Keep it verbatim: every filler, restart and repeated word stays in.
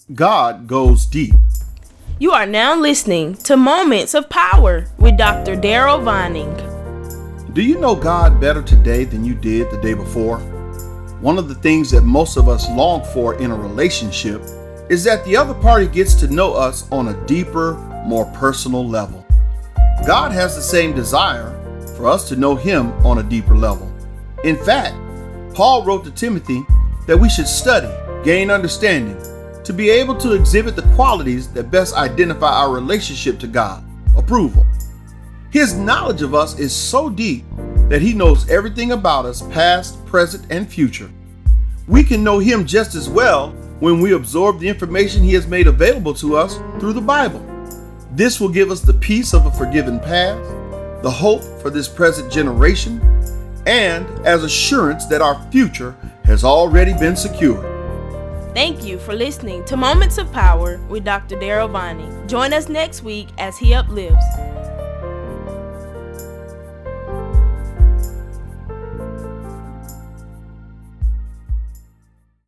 God goes deep. You are now listening to Moments of Power with Doctor Daryl Vining. Do you know God better today than you did the day before? One of the things that most of us long for in a relationship is that the other party gets to know us on a deeper, more personal level. God has the same desire for us to know Him on a deeper level. In fact, Paul wrote to Timothy that we should study, gain understanding, to be able to exhibit the qualities that best identify our relationship to God, approval. His knowledge of us is so deep that He knows everything about us, past, present, and future. We can know Him just as well when we absorb the information He has made available to us through the Bible. This will give us the peace of a forgiven past, the hope for this present generation, and as assurance that our future has already been secured. Thank you for listening to Moments of Power with Doctor Daryl Vining. Join us next week as he uplifts.